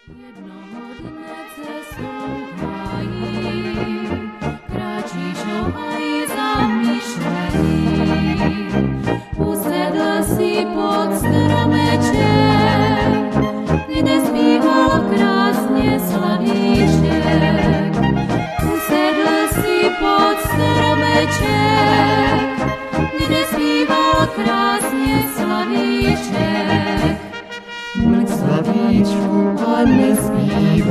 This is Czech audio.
Jednoho dne cestou hájí, kráčí šohaj zamýšlený. Usedl si pod stromeček, kde zpíval krásně slavíček. Usedl si pod stromeček, kde zpíval krásně slavíček. Mlk slavíčku a nespívej,